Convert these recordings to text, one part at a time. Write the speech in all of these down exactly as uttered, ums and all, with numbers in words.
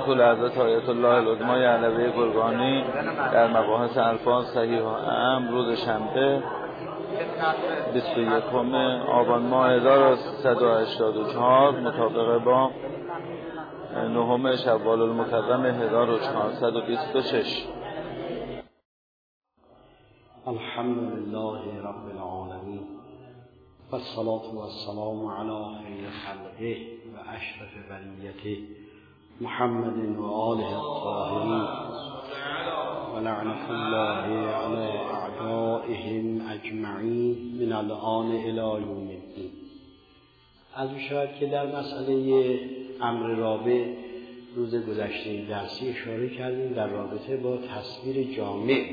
اصول حضرت آیت الله العظمی علوی گرگانی در مباحث الفاظ صحیح و اعم روز شنبه بیست و یکم آبان ماه هزار و سیصد و هشتاد و چهار مطابق با نهم شوال المکرم هزار و چهارصد و بیست و شش. الحمد لله رب العالمین و الصلاة و السلام علی خیر خلقه و اشرف بریته محمد و آله الطاهرین و لعنت الله علی اعدائهم اجمعین من الآن الی یوم الدین. از شاید که در مسئله امر رابع روز گذشته درسی اشاره کردیم در رابطه با تصویر جامع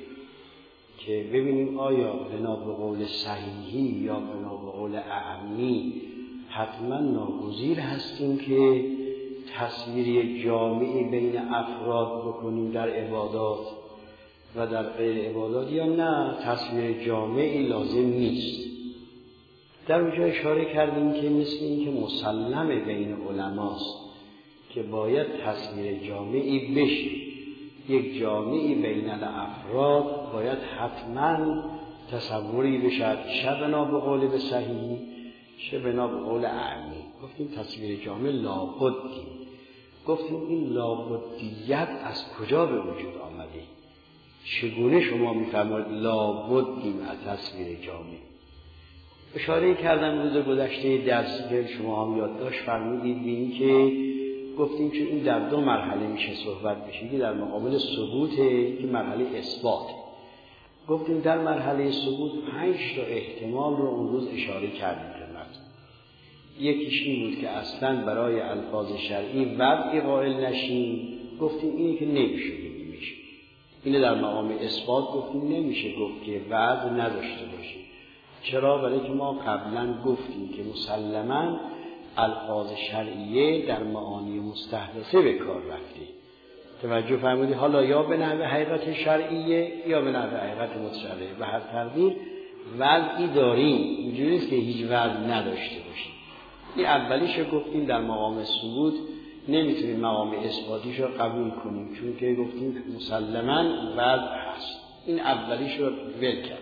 که ببینیم آیا بنا به قول صحیحی یا بنا به قول اعمی حتما ناگزیر هستیم که تصویر جامعی بین افراد بکنیم در عبادات و در غیر عبادات، یا نه تصویر جامعی لازم نیست. در اونجا اشاره کردیم که مثل این که مسلم بین علماست که باید تصویر جامعی بشه، یک جامعی بین الافراد باید حتما تصوری بشد، چه بنا به قول به صحیحی چه بنا به قول اعمی. گفتیم تصویر جامع لابدی، گفتیم این لابدیت از کجا به وجود آمده؟ چگونه شما میفرمایید لابدیم از تصویر جامع؟ اشاره کردم روز گذشته درسی که شما هم یادداشت فرمودید به این که گفتیم که این در دو مرحله میشه صحبت بشه، که در مقابل ثبوته که مرحله اثبات. گفتیم در مرحله ثبوت پنج تا احتمال رو اون روز اشاره کردیم خدمت. یکیش این بود که اصلا برای الفاظ شرعی وضعی قائل نشیم، گفتیم اینی که نمیشه بگیم میشه. اینه در مقام اثبات گفتیم نمیشه گفت که وضع نداشته باشه. چرا؟ برای که ما قبلا گفتیم که مسلماً الفاظ شرعیه در معانی مستحدثه به کار رفته. توجه فرمودی؟ حالا یا به نحو حقیقت شرعیه یا به نحو حقیقت متشابه. به هر تقدیر وضعی داریم، اینجوری نیست که هیچ وضع نداشته باشیم. این اولیش رو گفتیم در مقام ثبوت نمیتونیم مقام اثباتیش رو قبول کنیم، چون که گفتیم مسلماً وضع هست. این اولیش رو ول کردیم.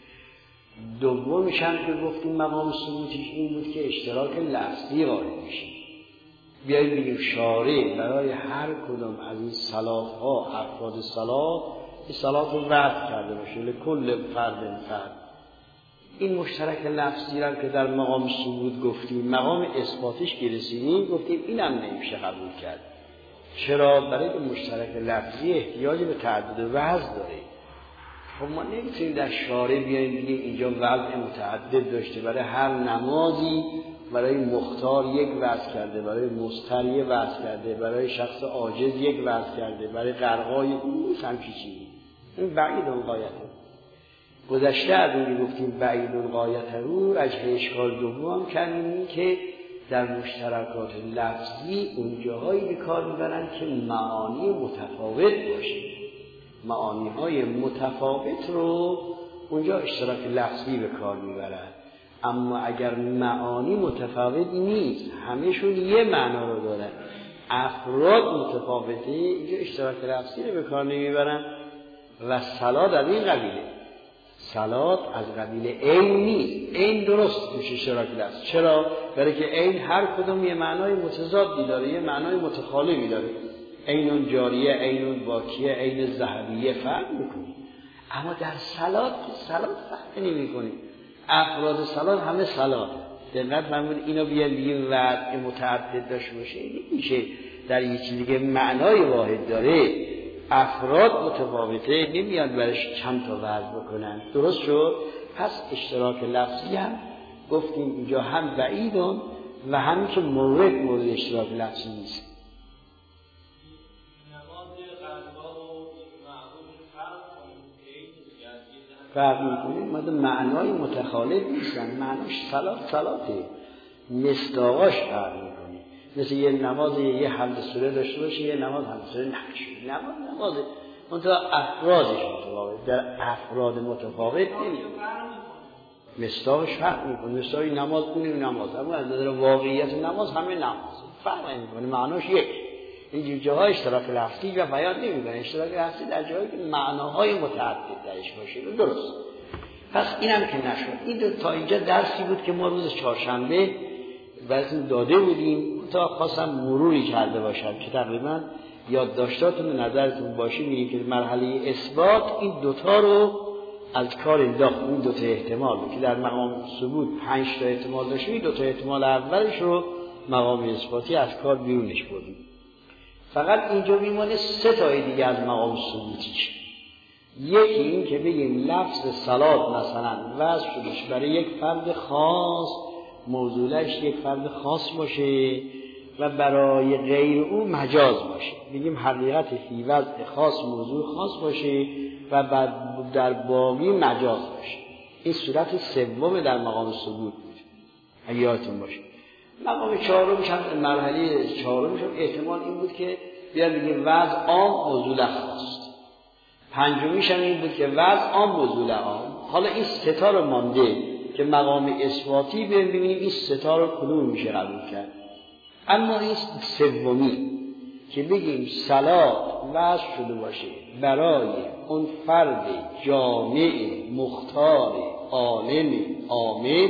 دومیش هم که گفتیم مقام ثبوتیش این بود که اشتراک لفظی قائل میشه. بیایید بگیم شارع برای هر کدام از این صلات‌ها افراد صلات این صلات رو وضع کرده باشه لکل فرد فرد. این مشترک لفظی رو که در مقام ثبوت گفتیم مقام اثباتیش که رسیدیم گفتیم اینم نمیشه قبول کرد. چرا؟ برای که مشترک لفظی احتیاج به تعدد وضع داره. خب ما نمیتونیم در شارع بیاییم بگیم اینجا وضع متعدد داشته، برای هر نمازی برای مختار یک وضع کرده، برای مضطر یک وضع کرده، برای شخص عاجز یک وضع کرده، برای غرقای اون همچی چیزی. این بعید غایته. گذشته از اونی گفتیم بعید غایته رو اجه اشکال دوم کردیم این که در مشترکات لفظی اون جاهایی به کار میبرن که معانی متفاوت باشه. معانی های متفاوت رو اونجا اشتراک لفظی به کار میبرن. اما اگر معانی متفاوت نیست همهشون یه معنا رو دارن، افراد متفاوته، اینجا اشتراک لفظی رو به کار نمیبرن. و صلات از این قبیله، صلات از قبیل عین نیست. عین درست توش اشتراک لفظ. چرا؟ برای که عین هر کدوم یه معنای متضادی داره، یه معنای متخالفی داره. عین جاریه، عین باکیه، عین ذهبیه فرق میکنه. اما در صلات صلات فرق نمیکنه. افراد صلات همه صلات. دقت فرمودید اینو بیان بگیم وضع متعدد داشته باشه نمیشه. در یه چیزی که معنای واحد داره افراد متفاوته نمیاد برش چند تا وضع بکنن. درست شد؟ پس اشتراک لفظی هم گفتیم اینجا هم بعیدون و هم که مورد مورد اشتراک لفظی نیست. فرق میکنه، ماده معنای متخالف نیستن. معناش صلات صلاته، مصداقاش فرق میکنه. مثل یه نماز یه حمد سوره داشته باشه یه نماز حمد سوره نشه. نماز نمازه منتها افرادش متفاوت، در افراد متفاوت نمیاد مصداقش فرق میکنه. مصداق نماز اون نماز، اما از نظر واقعیت نماز همه نماز فرق نمیکنه، معناش یک. این جاهای اشتراک لفظی و بیان نمی‌کنه. اشتراک لفظی در جایی که معناهای متعدد درش باشه. درست. پس اینم که نشد. این دو تا اینجا درسی بود که ما روز چهارشنبه براتون داده بودیم. تا خواستم مروری کرده باشم که تقریبا یادداشتاتون نظرتون باشه. می‌بینید که مرحله اثبات این دوتا رو از کار انداخت. این دوتا احتمال بود که در مقام ثبوت پنج تا احتمال داشت. این دوتا احتمال اولش رو مقام اثباتی از کار بیرونش بردیم. فقط اینجا میمونه سه تای دیگه از مقام ثبوتیش. یکی این که بگیم لفظ صلات مثلا وضع شدش برای یک فرد خاص، موضوعش یک فرد خاص باشه و برای غیر او مجاز باشه. بگیم حقیقت فی وضع خاص موضوع خاص باشه و در باقی مجاز باشه. این صورت سوم در مقام ثبوت بود اگه یادتون باشه. مقام چهارمش هم مرحله چهارمش هم احتمال این بود که بیان بگیم وضع عام موضوع خاص. پنجمیش هم این بود که وضع عام موضوع عام. حالا این سه تا رو مانده که مقام اثباتی ببینیم این سه تا رو کدوم میشه قبول کرد. اما این سومی که بگیم صلات وضع شده باشه برای اون فرد جامع مختار عالم عامل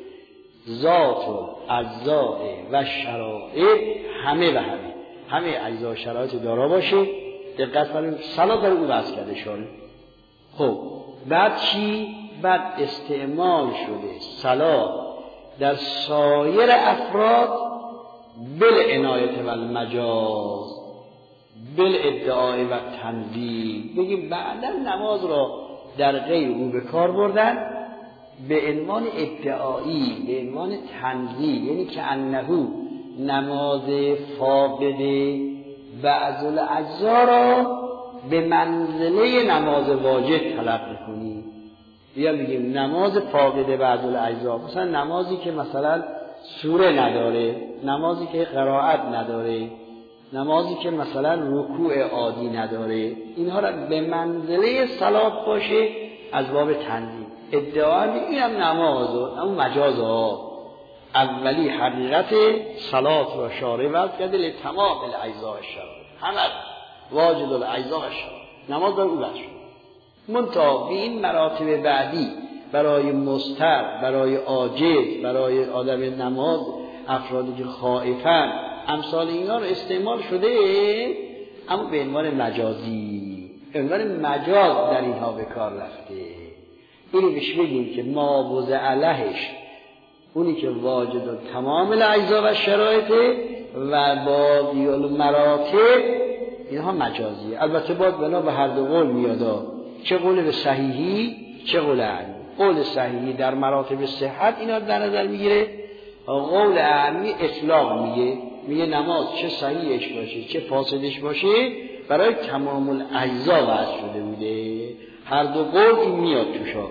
ذات و اجزاء و شرایط همه و همه همه اجزا و شرایط دارا باشه. دقت کنید صلات در او وضع کرده شاره. خب بعد چی؟ بعد استعمال شده صلات در سایر افراد بالعنایت و المجاز بالادعاء و تنزیل. بگیم بعدا نماز را در غیر او به کار بردن به عنوان ادعایی، به عنوان تنزیل، یعنی که انهو نماز فاقد بعض الاجزا را به منزله نماز واجب طلب می‌کنی. یا میگیم نماز فاقد بعض الاجزا، مثلا نمازی که مثلا سوره نداره، نمازی که قرائت نداره، نمازی که مثلا رکوع عادی نداره، اینها را به منزله صلات باشه از باب تنزیل. ادعا اینم نمازه اما مجاز ها. اولی حقیقت صلات را شارع وضع کرده لتمام الاجزاء الشرع، همه واجد الاجزاء الشرع نماز را او وضع شد. منتها به این مراتب بعدی برای مضطر، برای عاجز، برای آدم نماز، افرادی که خائفن، امثال اینا رو استعمال شده اما به عنوان مجازی، به عنوان مجاز در اینها به کار رفته. اینو بهش بگیم که ما وضع علیهش اونی که واجد تمام الاجزا و شرایط و با مراتب اینها مجازیه. البته باید بنا به هر دو قول میاد، چه قول به صحیحی چه قول اعمی. قول صحیحی در مراتب صحت اینا در نظر میگیره، قول اعمی اطلاق میگه، میگه نماز چه صحیحش باشه چه فاسدش باشه برای تمام الاجزا وضع شده بوده. هر دو قول این میاد توشا.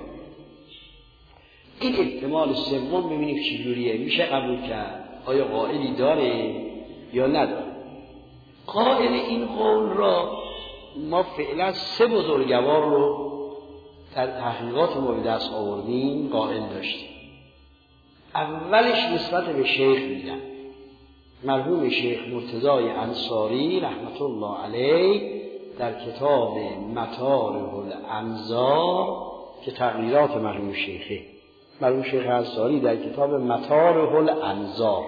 این احتمال سوم ببینیم چجوریه، میشه قبول کرد؟ آیا قائلی داره یا نداره؟ قائل این قول را ما فعلا سه بزرگوار رو در تحقیقات ما به دست آوردیم قائل داشتیم. اولش نسبت به شیخ میدن، مرحوم شیخ مرتضی انصاری رحمت الله علیه در کتاب مطالب الانظار که تغییرات مرحوم شیخه، مرحوم شیخ انصاری در کتاب مطالب الانظار،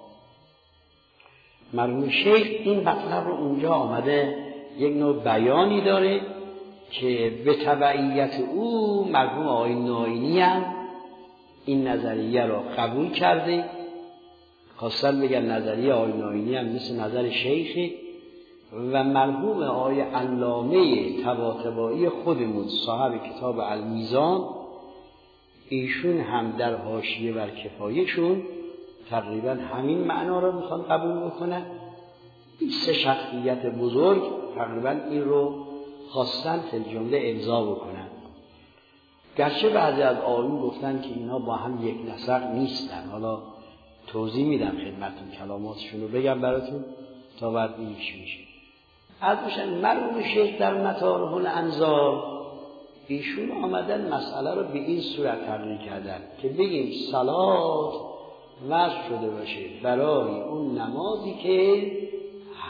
مرحوم شیخ این مطلب رو اونجا آمده یک نوع بیانی داره که به تبعیت او مرحوم آقای ناینی هم این نظریه را قبول کرده. خواستن بگن نظریه آقای ناینی هم مثل نظر شیخه و مرحوم آقای علامه طباطبایی خودمون صاحب کتاب المیزان ایشون هم در حاشیه بر کفایهشون تقریبا همین معنا را میخوان قبول بکنن. این سه شخصیت بزرگ تقریبا این رو خواستن فی جمله امضا بکنن. گرچه بعضی از آیون گفتن که اینا با هم یک نسق نیستن، حالا توضیح میدم خدمتتون، کلاماتشون رو بگم براتون تا بعد میشه میشه. از میشن مرحوم شیخ در مطالب الانظار ایشون آمدن مسئله رو به این صورت تغییر کردن که بگیم صلات وضع شده باشه برای اون نمازی که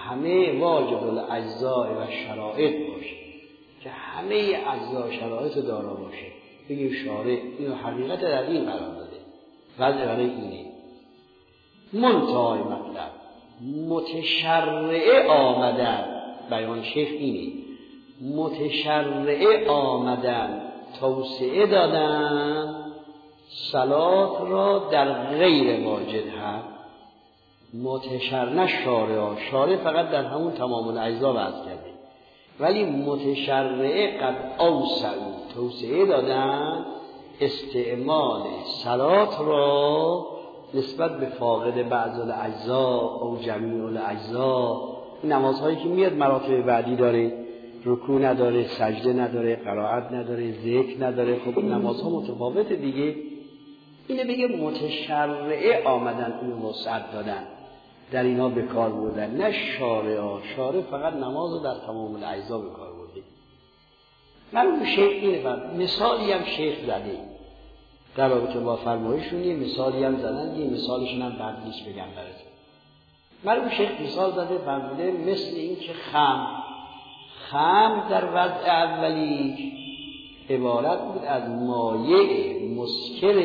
همه واجب الاجزاء و شرایط باشه، که همه اجزا شرایط دارا باشه. بگیم شارع اینو حقیقت در این قرار داده، وضع برای اینه. منتهای مطلب متشرعه آمدن، بیان شیخ اینه، متشرعه آمدن توسعه دادن صلات را در غیر واجد هم متشرع، نه شارع، شارع فقط در همون تمام الاجزا وضع کرده، ولی متشرعه قد اوسعوا توسعه دادن استعمال صلات را نسبت به فاقد بعض الاجزا او جمیع الاجزا. نمازهایی که میاد مراتب بعدی داره، رکوع نداره، سجده نداره، قرائت نداره، ذکر نداره، خب نمازها متفاوت دیگه. اینه بگه متشرعه آمدن اون وسعت دادن، در اینا به کار بردن، نه شارع. شارع فقط نماز رو در تمام الاجزا به کار برده. من شیخ اینه فرد مثالی هم شیخ زده در رابطه با فرمایشون، یه مثالی هم زدن، یه مثالشون هم بعد نیست بگم براتون. مرحوم شیخ مثال زده فرموده مثل این که خمر خمر در وضع اولی عبارت بود از مایع مسکر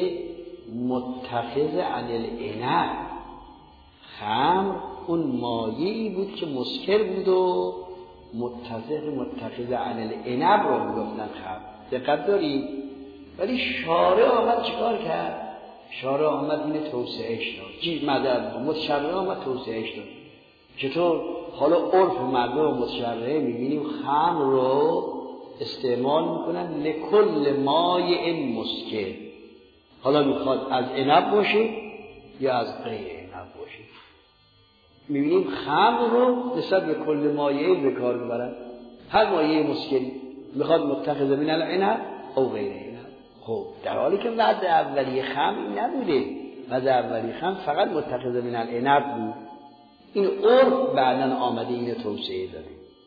متخذ عن العنب. خمر اون مایعی بود که مسکر بود و متخذ متخذ عن العنب رو میگفتن خمر. دقت دارید؟ ولی شارع آمد چیکار کرد؟ شارع آمد این توسعهش داد. چی مدد متشرع آمد توسعهش داد. چطور؟ حالا عرف مردم متشرعه میبینیم خمر رو استعمال میکنن لکل مایع مسکر. حالا میخواد از عنب باشه یا از غیر عنب باشه. میبینیم خمر رو نسبت به کل مایع به کار میبرن. هر مایع مسکری میخواد متخذ من العنب او غیر عنب. خب در حالی که وضع اولی خمر نبوده، وضع اولی خمر فقط متخذ من العنب بود. این عرف بعداً آمده اینو توسعه داده.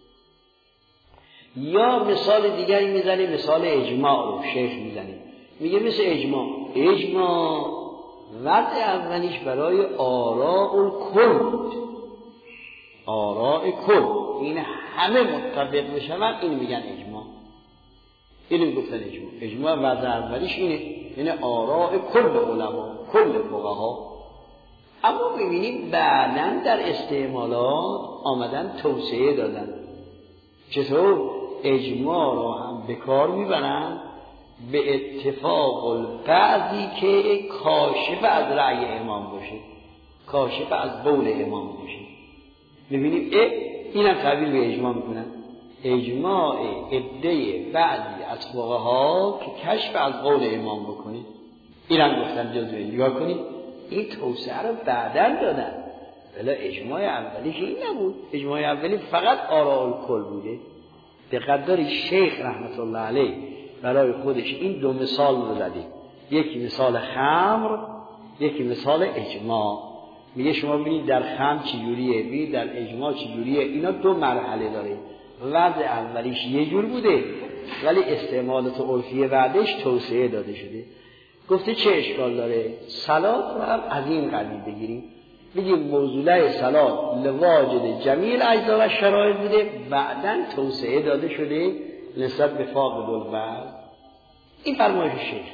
یا مثال دیگری میزنه، مثال اجماع رو شیخ میزنه، میگه مثل اجماع اجماع وضع اولیش برای آراء الکل بود، آراء کل، این همه متفق بشن این میگن اجماع. اینو گفتن اجماع. اجماع وضع اولیش اینه، یعنی آراء کل علما کل فقها. اما ببینیم بعداً در استعمالات آمدن توسعه دادن. چطور؟ اجماع رو هم به کار میبرن به اتفاق البعضی که کاشف از رأی امام باشه، کاشف از قول امام باشه. ببینیم اینم تعبیر به اجماع میکنن، اجماع عده بعضی از فقها که کشف از قول امام بکنه. اینم گفتن جزوه. نگاه کنید این توسعه رو بعداً دادن، ولی اجماع اولی که این نبود. اجماع اولی فقط آراء الکل بوده. دقت داری شیخ رحمت الله علیه برای خودش این دو مثال رو زده، یکی مثال خمر، یکی مثال اجماع. میگه شما ببینید در خمر چجوریه، ببینید در اجماع چجوریه. اینا دو مرحله داره. وضع اولیش یه جور بوده ولی استعمالات عرفی بعدش توسعه داده شده. گفته چه اشکال داره؟ صلات رو هم از این قبیل بگیریم، بگیم موضوعه صلات لواجد جمیع الاجزا و شرایط بوده، بعداً توسعه داده شده نسبت به فاقد البعض. این فرمایش شیخ.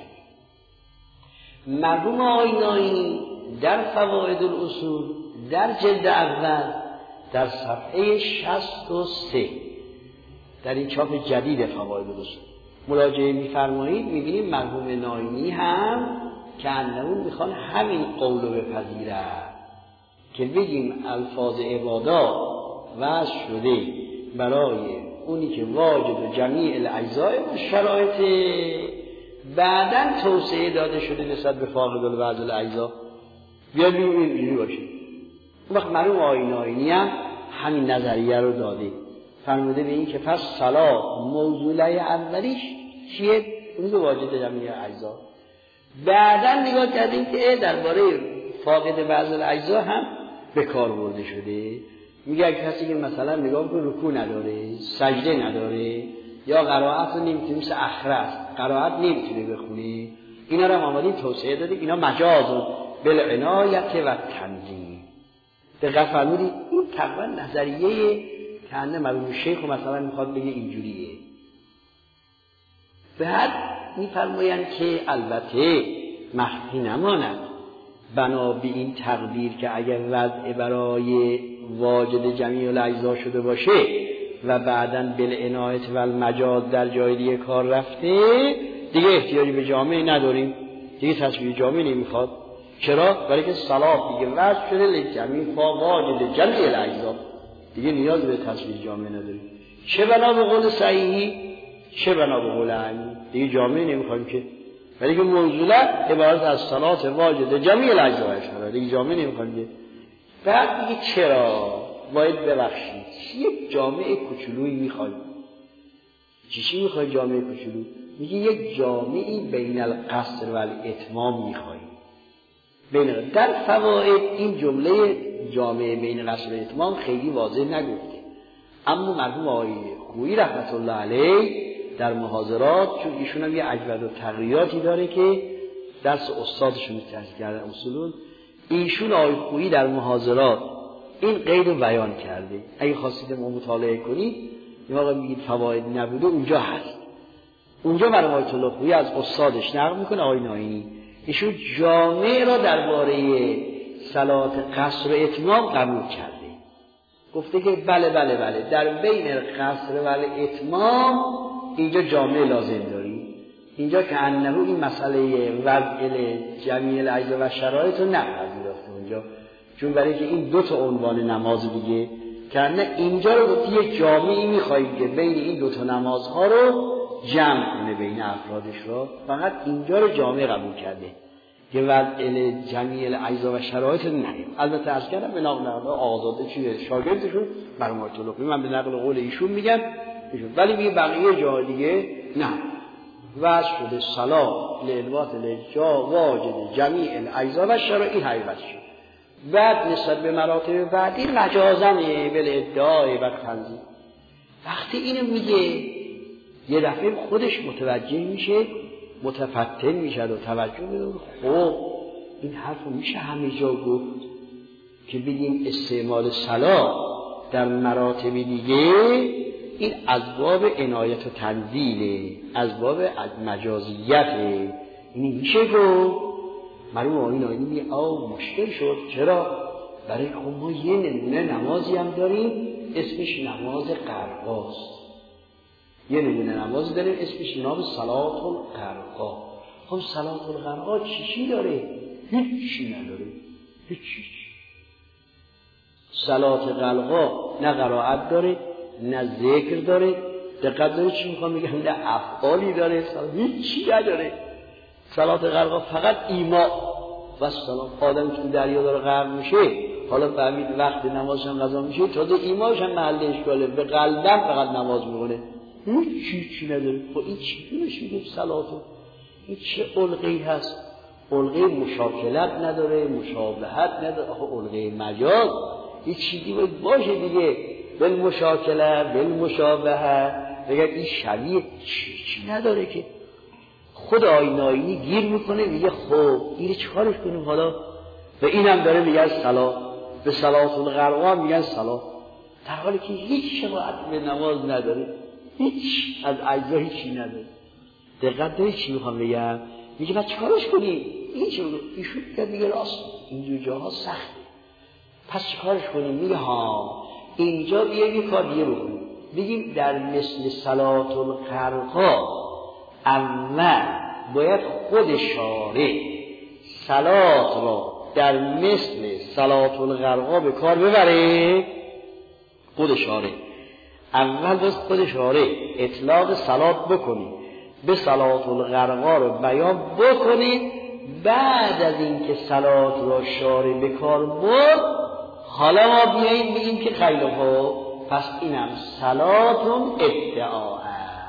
مرحوم آینایی در فوائد الاصول در جلد اول در صفحه شصت و سه در این چاپ جدید فوائد الاصول مراجعه می‌فرمایید، می‌بینیم مرحوم ناینی هم که انهون میخوان همین قول رو بپذیرن که بگیم الفاظ عبادات وضع شده برای اونی که واجد جمیع الاجزاء و شرایط، بعداً توسعه داده شده نسبت به فاقد البعض الاجزاء. بیا ببینیم اینجوری باشه. وقت مرحوم آینی هم همین نظریه رو داده، فرموده به این که پس صلاح موضوعه اولیش چیه؟ اون که واجد جمیع اجزا. بعداً نگاه کردیم که درباره فاقد بعض الاجزا هم به کار برده شده. میگه اگه کسی که مثلا نگاه کنه رکوع نداره، سجده نداره، یا قرائت رو نمیتونه، مثل اخرس قرائت نمیتونه بخونه، اینا رو هم آمدیم توسعه داده. اینا مجاز بالعنایت و تنظیم. دقت فرمودید؟ اون تقریبا نظریه کنه مرحوم شیخ مثلا میخواد بگه اینجوریه. بعد میفرمایند که البته مخفی نماند بنا به این تقدیر که اگر وضع برای واجد جمیع الاجزا شده باشه و بعداً بالعنایت و المجاز در جای دیگه کار رفته، دیگه احتیاجی به جامعه نداریم، دیگه تصویر جامعه نمیخواد. چرا؟ برای که صلاح دیگه وضع شده لجمیع فا واجد جمیع الاجزا، دیگه نیاز به تصویر جامعه نداریم. چه بنا به قول صحیحی چه بنا به قول علی، دیگه جامعه نمیخوایم که، ولی که موضوعا عبارت از صلات واجد جمیع الاجزا شده، دیگه جامعه نمیخوایم که. بعد دیگه چرا باید ببخشید یک جامعه کوچولویی میخوایم. چیشی میخوایم جامعه کوچولو؟ میگه یک جامعه بین القصر و الاتمام میخوایم. بین در فواید این جمله جامعه بین قصر و اتمام خیلی واضح نگفته، اما مرحوم آقای خویی رحمت الله علیه در محاضرات، چون ایشون هم یه اجود و تغییراتی داره که درس استادشون تحصیل کردن اصولون، ایشون آقای خویی در محاضرات این قید رو بیان کرده. اگه خواستید ما مطالعه کنید یا آقا میگید فواید نبوده، اونجا هست. اونجا مرحوم آیت الله خویی از استادش نقل میکنه آقای ناینی، ایشون جامعه را درباره صلات قصر و اتمام قبول کرده. گفته که بله بله بله در بین قصر و اتمام اینجا جامعه لازم داری. اینجا که انه این مسئله وضع جمیع الاجزا و شرایط رو نپذیرفته اونجا، چون برای که این دو تا عنوان نماز دیگه که نه اینجا رو گفتی یک جامعی میخواییم که بین این دو تا نمازها رو جمع کنه بین افرادش را، فقط اینجا رو جامعه قبول کرده که وضع جمیع الاجزا و شرایط رو نگیم. البته عرض کردم به نقل نقل آزاده چیه شاگردشون مرحوم آیت الله خویی، من به نقل قول ایشون میگم ایشون، ولی میگه بقیه جا دیگه نه. وضع شده صلاح لعلوات لجا واجد جمیع الاجزا و شرایط حقیقت شد. بعد نسبت به مراتب بعدی مجازمه بل ادعای و تنظیم. وقتی اینو میگه یه دفعه خودش متوجه میشه، متفتن میشه و توجه میده. خب این حرف رو میشه همه جا گفت که بگیم استعمال صلاح در مراتب دیگه این از باب عنایت و تنزیله، از باب مجازیته. این میشه گفت. مرحوم آقای ناینی میگه آه مشکل شد. چرا؟ برای خب ما یه نمونه نمازی هم داریم اسمش نماز قرقاست. یه نمونه نمازی داریم اسمش نام صلات القرقا. خب صلات القرقا چی چی داره؟ هیچی نداره، هیچی. صلات قرقا نه قرائت داره نه ذکر داره. دقت داره چی میخوام بگم؟ نه افعالی داره، هیچی نداره. صلات قرقا فقط ایما و سلام. آدم که دریا داره غرق میشه، حالا فهمید وقت نمازش هم قضا میشه، تازه ایماش هم محل اشکاله، به قلبم فقط نماز میکنه، هیچ چی نداره. خب این چی نمیشه میگه صلاتو؟ این چه علقه‌ای هست؟ علقه مشاکلت نداره، مشابهت نداره. آخه علقه مجاز این چیزی باید باشه دیگه، بل مشاکله بل مشابهه، بگه این شبیه چی چی نداره که. خود آینایی گیر میکنه میگه خب اینو چیکارش کنیم حالا؟ و اینم داره میگه صلا، به صلات القرقا میگن صلا، در حالی که هیچ شباهت به نماز نداره، هیچ از اجزا هیچی نداره. دقت داری چی میخوام بگم؟ میگه بعد چیکارش کنیم؟ این چی میگه؟ ایشون میگه راست اینجور جاها سخته، پس چیکارش کنیم؟ میگه ها اینجا بیا یه کار دیگه بکنیم، بگیم در مثل صلات القرقا اول باید خود شارع صلات را در مثل صلات القرقا به کار ببره. خود شارع اول باید خود شارع اطلاق صلات بکنی، به صلات القرقا رو بیان بکنی. بعد از اینکه صلات را شارع به کار برد، حالا ما بیاییم بگیم که خیلی خوب پس اینم صلاتون ادعا،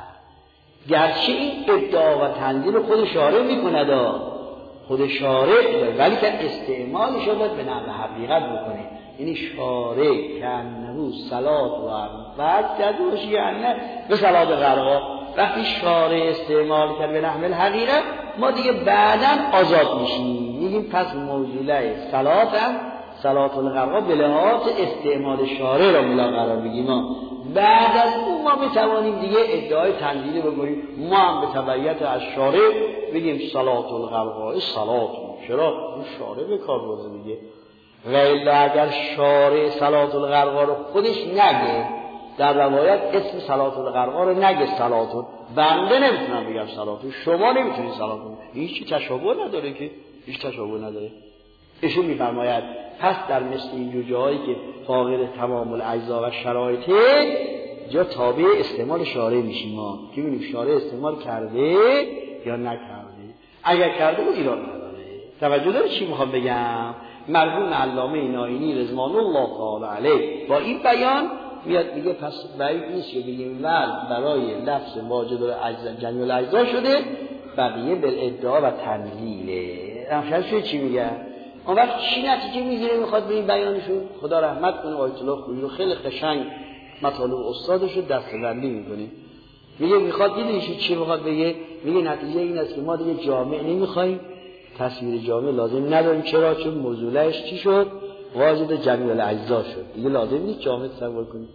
گرچه این ادعا و تنزیل خود شارع میکند، خود شارع، ولی که استعمالش رو باید به نحو حقیقت بکنه. یعنی شارع که انهو صلات و بعد جدوشی انه به صلات قرقا، وقتی شارع استعمال کرد به نحو حقیقت، ما دیگه بعداً آزاد میشیم، میگیم پس موضوعه صلات هم صلات الغرقا به لحاظ استعمال شارع را ملا قرار بگیم. بعد از اون ما بتوانیم دیگه ادعای تنزیلی بکنیم، ما هم به تبعیت از شارع بگیم صلات الغرقا صلات. چرا؟ اون شارع به کار برده دیگه. و الا اگر شارع صلات الغرقا رو خودش نگه، در روایت اسم صلات الغرقا رو نگه صلاتون، بنده نمیتونم بگم صلاتون، شما نمیتونید صلاتون، هیچ تشابه نداره که، هیچ تشابه نداره. ایشون میفرماید پس در مثل این جاهایی که فاقد تمام الاجزا و شرایطه جا تابع استعمال شارع میشیم ما که ببینیم شارع استعمال کرده یا نکرده. اگر کرده اون ایراد نداره. توجه داره چی میخوام بگم؟ مرحوم علامه ناینی رضوان الله تعالی علیه با این بیان میاد میگه پس بعید نیست که بگیم ول برای لفظ واجد الاجزا جمیع الاجزا شده، بقیه بالادعا و تنزیله. رمشن شده چی میگه؟ اون وقت چی نتیجه میگیره میخواد به این بیانشون؟ خدا رحمت کنه آیت الله خویی رو خیلی قشنگ مطالب استادش رو دسته‌بندی میکنه. میگه میخواد دیدیش چی میخواد بگه؟ میگه نتیجه این است که ما دیگه جامع نمیخوایم، تصویر جامع لازم نداریم. چرا؟ چون موضوعش چی شد؟ واجد جمیع الاجزا شد، دیگه لازم نیست جامع تصور کنیم.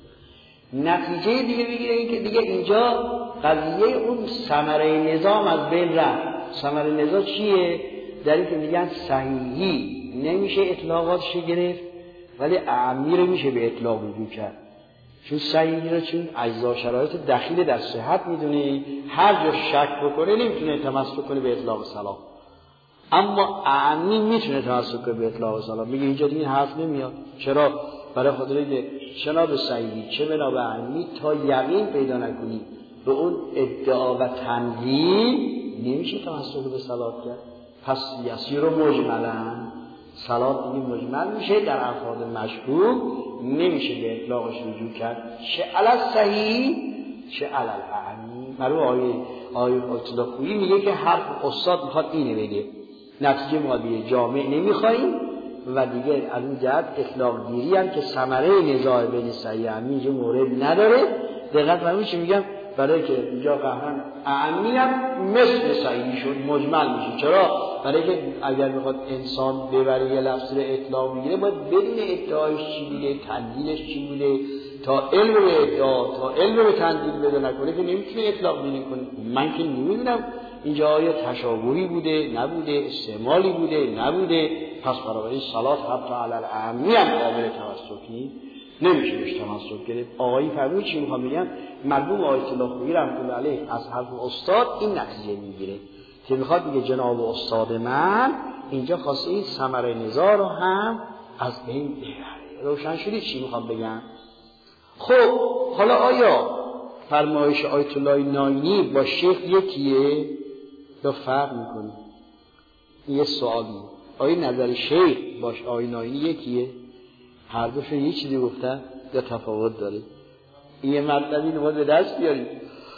نتیجه دیگه بگیره این که دیگه اینجا قضیه اون ثمره نظام از بین رفت. ثمره نظام چیه؟ در این که میگن صحیحی نمیشه اطلاقاتش گرفت ولی اعمی رو میشه به اطلاق رجوع کرد. چون صحیحی رو چون اجزا شرایط دخیل در صحت میدونه، هر جا شک بکنه نمیتونه تمسک کنه به اطلاق سلام، اما اعمی میتونه تمسک کنه به اطلاق سلام. میگه اینجا دیگه حرف نمیاد. چرا؟ برای خاطر اینکه چنا به صحیحی چه بنا به اعمی تا یقین پیدا نکنی به اون ادعا و تنزیل نمیشه تمسک به صلات کرد. پس یسیر رو مجملا صلات دیگه مجمل میشه، در افراد مشکوک نمیشه به اطلاقش رجوع کرد، چه علی صحیح چه علی الاعمی. مرو آیه آیه اطلاق خویی میگه که حرف استاد میخواد اینه بگه، نتیجه ما دیگه جامع نمیخوایم و دیگه از اون جهت اطلاق گیری هم که ثمره نزاع بین صحیح اعمی جو مورد نداره. دقت فرمایید چی میگم؟ برای که اینجا قهرن اعمی هم مثل صحیحی شد، مجمل میشه. چرا؟ برای که اگر میخواد انسان ببره یه لفظ رو اطلاق بگیره باید بدون ادعایش چی بوده، تنزیلش چی بوده، تا علم به ادعا تا علم به تنزیل بده نکنه که نمیتونه اطلاق بگیره کنه. من که نمیدونم اینجا آیا تشابهی بوده نبوده، استعمالی بوده نبوده. پس برای صلات حتی علی الاعمی هم قابل توسطی نمیشه بهش تمسک گرفت. آقایی فرمود چی میخوام بگم؟ مرحوم آیت الله خویی رحمة الله علیه از حرف استاد این نتیجه میگیره که میخواد بگه جناب استاد من اینجا خواسته این ثمره نزاع رو هم از بین ببره. روشن شدید چی میخوام بگم؟ خب حالا آیا فرمایش آیت الله ناینی با شیخ یکیه یا فرق میکنه؟ یه سوالی. آیا نظر شیخ باش آیت ناینی یکیه؟ هر دوشون یه چیزی گفتن یا تفاوت داره؟ این یه مطلبی رو باید به دست بیاریم.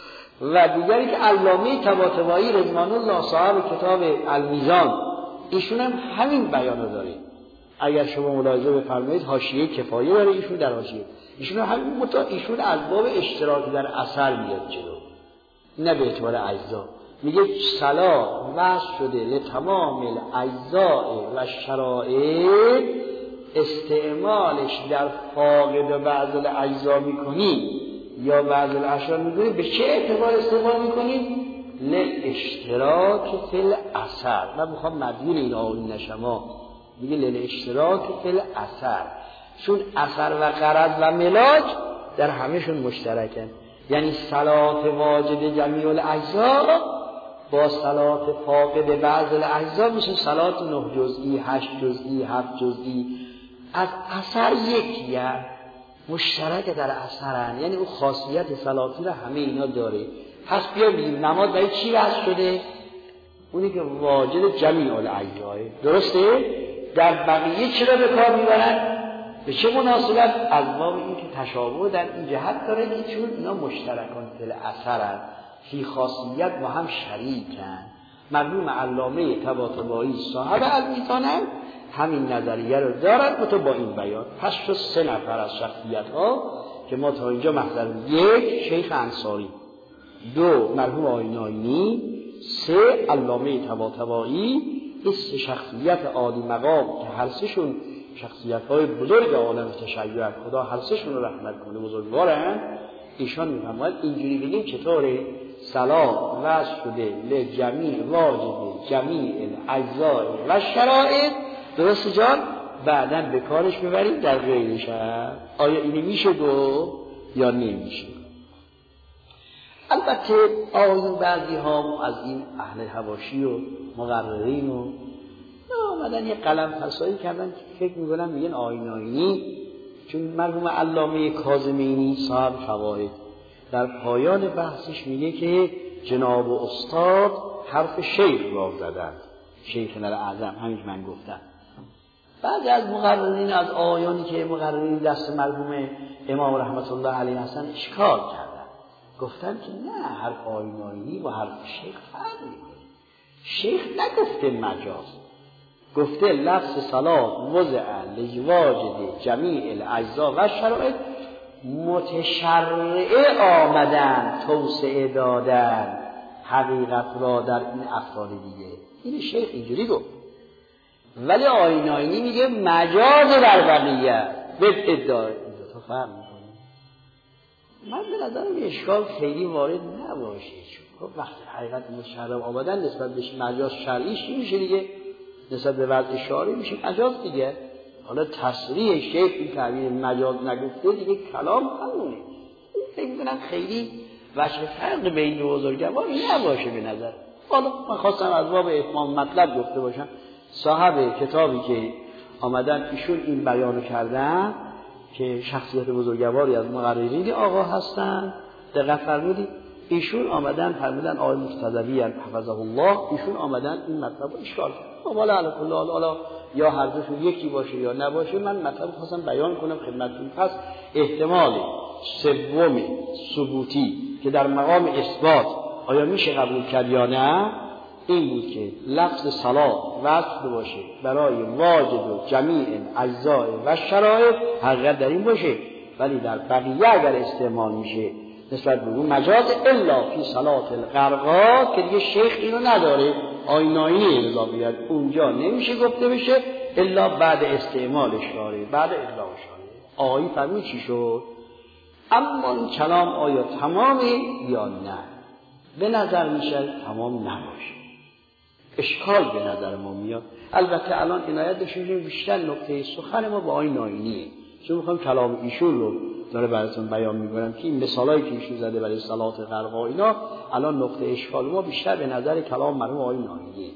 و دیگری که علامه طباطبایی رضوان الله صاحب کتاب المیزان، ایشون هم همین بیان رو داره. اگر شما ملاحظه بفرمایید حاشیه کفایه داره ایشون در حاشیه، ایشون همین متا ایشون از باب اشتراک در اثر میاد جلو، نه به اعتبار اجزا. میگه صلاح وصل شده لتمام الاجزاء و شرائط، استعمالش در فاقد و بعض الاجزا میکنی یا بعض الاشیاء میکنی، به چه اعتبار استعمال میکنی؟ لاشتراک فی الاثر. من میخوام مدیون این آقایون نشما میگه لاشتراک فی الاثر، چون اثر و غرض و ملاک در همهشون مشترکن. یعنی صلات واجد جمیع الاجزا با صلات فاقد بعض الاجزا میشه صلات نه جزئی، هشت جزئی، هفت جزئی. از اثر یکیه، مشترک در اثرن، یعنی اون خاصیت صلاتی رو همه اینا داره. پس بیا بگیم نماز برای چی وضع شده؟ اونی که واجد جمیع الاجزاه. درسته؟ در بقیه چرا به کار میبرن؟ به چه مناسبت؟ از باب این که تشابه در این جهت داره که چون اینا مشترکان فی الاثرن، فی خاصیت با هم شریکن. مرحوم علامه طباطبایی صاحب المیزان هم همین نظریه رو دارد مطابق با این بیان. پس شد سه نفر از شخصیت ها که ما تا اینجا محضر: یک شیخ انصاری، دو مرحوم آیت ناینی، سه علامه طباطبایی. این سه شخصیت عالی مقام که هر سهشون شخصیت‌های بزرگ عالم تشیع، خدا هر سه‌شون رو رحمت کنه، بزرگوارن، ایشان می‌فرماید اینجوری بگیم چطوره؟ صلاة وضع شده لجمیع واجب جمیع الاجزاء و شرایط، درست جان؟ بعداً به کارش ببریم در غیرش. آیا اینی میشه گفت یا نمیشه؟ البته آیون بعضی ها از این اهل حواشی و مقررین و آمدن یه قلم فسایی کردن که فکر میکنم میگن آیین آیینی، چون مرحوم علامه کاظمینی صاحب فواید در پایان بحثش میگه که جناب و استاد حرف شیخ را زدن، شیخ نر اعظم، همین من گفتم. بعضی از مقررین از آیانی که مقررین دست مرحوم امام رحمت الله علیه هستن اشکال کردن، گفتن که نه، حرف آیین آیینی با حرف شیخ فرق میکنه. شیخ نگفته مجاز، گفته لفظ صلاة وضع لواجد جمیع الاجزاء و شرایط، متشرعه آمدن توسعه دادن حقیقت را در این افعال دیگه. این شیخ اینجوری گفت، ولی آیین آیینی میگه مجاز در بقیه به ادعای این تو فهم میکنه. من به نظرم اشکال خیلی وارد نباشه، چون وقتی حقیقت متشرع آمدن نسبت بهش مجاز شرعیش میشه دیگه، نسبت به وضع شارعی میشه مجاز دیگه. حالا تصریح شیخ این تعبیر مجاز نگفته دیگه، کلام همونه. فکر میکنم خیلی وجه فرق بین دو بزرگواری نباشه به نظر. حالا من خواستم از باب اتمام مطلب گفته باشم. صاحب کتابی که آمدن ایشون این بیانو کردن که شخصیت بزرگواری از مقررین آقا هستن، دقت فرمودید، ایشون آمدن فرمودن آقای مقتدوی حفظه الله، ایشون آمدن این مطلب رو اشکال کردن. والا علی کل حال حالا یا هر دوشون یکی باشه یا نباشه، من مطلب خواستم بیان کنم خدمتتون. پس احتمال سوم ثبوتی که در مقام اثبات آیا میشه قبول کرد یا نه، این بود که لفظ صلاة وصل باشه برای واجد و جمیع اجزاء و شرایط، حقیقت در این باشه، ولی در بقیه اگر استعمال میشه نسبت به اون مجاز، الا فی صلاة الغرقات که دیگه شیخ اینو نداره، آینایی اضافیت اونجا نمیشه گفته بشه الا بعد استعمالش داره، بعد اطلاقش داره. آقایی فرمود چی شد؟ اما این کلام آیا تمامه یا نه؟ به نظر میشه تمام نباشه، اشکال به نظر ما میاد. البته الان عنایت داشتیم بیشتر نقطه سخن ما با آیین آیینیه، چون میخوام کلام ایشون رو داره براتون بیان میکنم که این مثالایی که ایشون زده برای صلات غرقا اینا، الان نقطه اشکال ما بیشتر به نظر کلام مرحوم آیین آیینیه.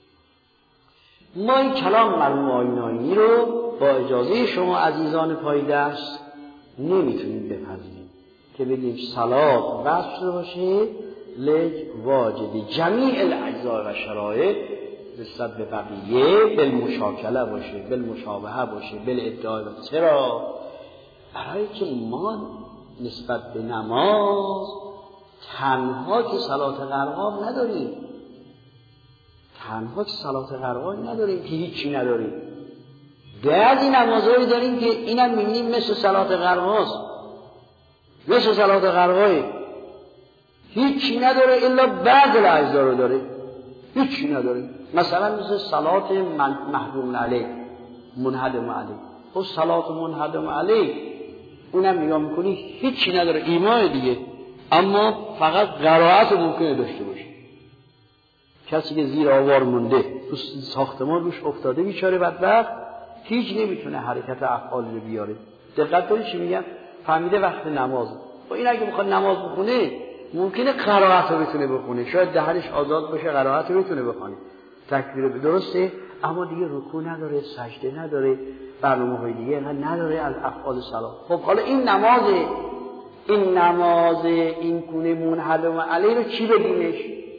ما این کلام مرحوم آیین آیینی رو با اجازه شما عزیزان پای دست نمیتونیم بپذیریم که بگیم صلات وصل باشه لج واجد جمیع الاجزاء و شرایط نسبت به بقیه بالمشاکله باشه، بالمشابهه باشه، بالادعای. چرا؟ برای که ما نسبت به نماز تنها که صلات غرقاب نداریم، تنها که صلات غرقاب نداریم که هیچی نداریم. بعضی نمازهایی داریم که اینم میبینیم مثل صلات غرقاست، مثل صلات غرقایی هیچی نداره الا بعض الاجزا رو داره، هیچی نداره. مثلا مثل صلات محروم علیه، منهدم علیه. خب صلات منهدم علیه اونم نگاه میکنی هیچی نداره، ایمان دیگه، اما فقط قرائت ممکنه داشته باشه. کسی که زیر آوار مونده تو ساختمان روش افتاده بیچاره بدبخت، هیچ نمیتونه حرکت افعال رو بیاره. دقت کنید چی میگم؟ فهمیده وقت نماز، خب این اگه بخواد نماز بخونه ممکنه قرائت رو بتونه بخونه، شاید دهنش آزاد باشه قرائت رو بتونه بخونه، تکبیر درسته، اما دیگه رکوع نداره، سجده نداره، برنامه‌های دیگه نداره از افعال صلات. خب حالا این نماز این نماز این گونه منحدم علیه رو چی بگیمش؟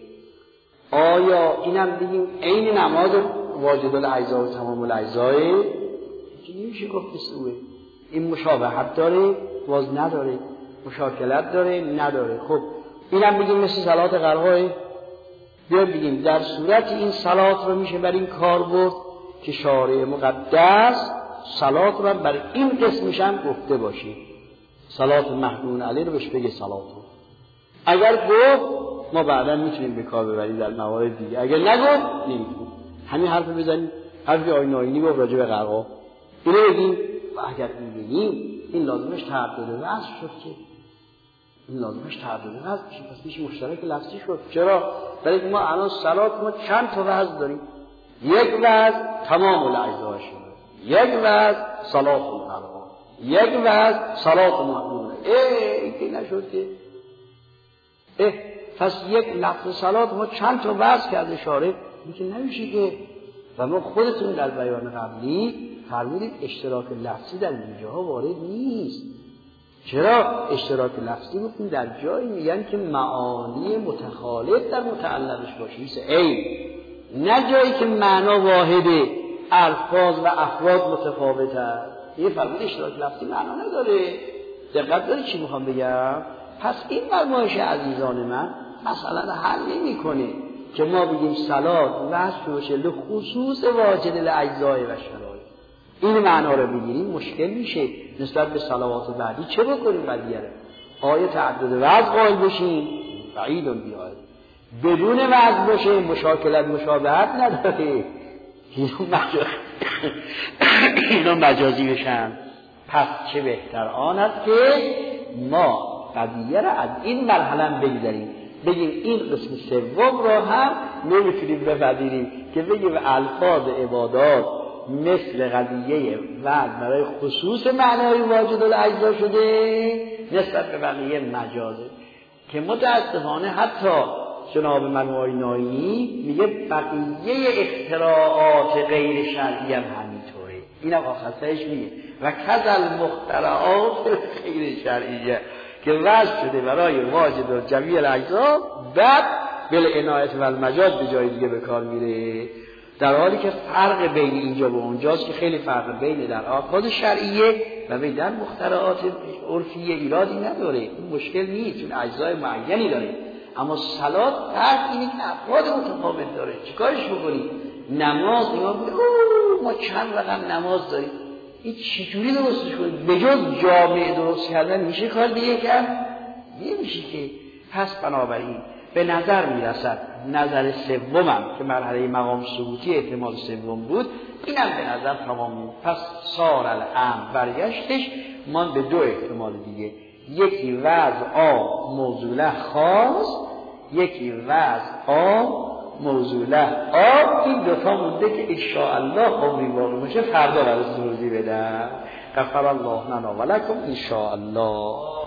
آیا اینم بگیم عین نماز واجب الاجزاء و تمام الاجزاء؟ چی نمیشه گفت سوه. این مشابهت داره، واز نداره، مشاکلت داره، نداره. خب اینم بگیم مثل صلات غرقای، بیایم بگیم در صورت این صلات رو میشه بر این کار برد که شارع مقدس صلات رو بر این قسمش هم گفته باشی، صلات محمون علیه رو بهش بگه صلات رو. اگر گفت ما بعدا میتونیم به کار ببریم در موارد دیگه، اگر نگفت نمیتونیم. همین حرف بزنیم، حرفی آیین آیینی گفت راجع به غرقا، اینو بگیم و اگر این بگیم این لازمش تعدد وزن شد که این لازمش تعدد وزن میشه، پس میشه مشترک لفظی شد. چرا؟ برای ما الان صلات ما چند تا وزن داریم؟ یک وزن تمام الاجزا شده، یک وزن صلات القلب، یک وزن صلات مأمونه. ای که نشد که اه پس یک لفظ صلات ما چند تا وزن کرده شارع میگه نمیشه که. و ما خودتون در بیان قبلی فرمودید اشتراک لفظی در اینجاها وارد نیست. چرا؟ اشتراک لفظی بودیم در جایی میگن که معانی متخالف در متعلقش باشه، مثل ای، نه جایی که معنا واحده، الفاظ و افراد متفاوت هست. یه فرمود اشتراک لفظی معنا نداره. دقت داری چی میخوام بگم؟ پس این فرمایش عزیزان من مثلا حل نمی کنه که ما بگیم صلات وصف باشه لخصوص واجد الاجزای و شرایط. این معنا رو بگیریم مشکل میشه نسبت به صلوات بعدی. چه بکنیم بعدیه رو؟ آیه تعدد وضع قائل بشیم بعیدون بیاید، بدون وضع باشه مشاکلت مشابهت نداره، اینا مجازی بشن. پس چه بهتر آن است که ما قضیه را از این مرحله بگذاریم، بگیم این قسم سوم را هم نمیتونیم بپذیریم که بگیم الفاظ عبادات مثل قضیه وعد برای خصوص معنای واجد الاجزا شده نسبت به بقیه مجازه، که متاسفانه حتی جناب منوای نایی میگه بقیه اختراعات غیر شرعی هم همینطوره. این هم آخرش میگه و کذل مخترعات غیر شرعیه که وضع شده برای واجد و جمیع الاجزا، بعد بالعنایت و المجاز به جای دیگه به کار میره، در حالی که فرق بین اینجا و اونجاست که خیلی فرق بین در آفاظ شرعیه و بین در مخترعات عرفیه ایرادی نداره. این مشکل نیست چون اجزای معینی داره. اما صلات فرق اینه که افراد متفاوت داره. چیکارش بکنی؟ نماز اینا بوده اوه ما چند رقم نماز داریم، این چجوری درستش کنید؟ به جز جامع درست کردن میشه کار دیگه کرد؟ نمیشه که. پس بنابراین به نظر میرسد نظر سومم که مرحله مقام ثبوتی احتمال سوم بود اینم به نظر تمام. پس سار الامر برگشتش من به دو احتمال دیگه، یکی وضع آ موضوله خاص، یکی وضع آ موضوله آ. این دوتا مونده که انشاءالله عمری باقی باشه فردا برای توضیح بدم. غفر الله لنا و لکم انشاءالله.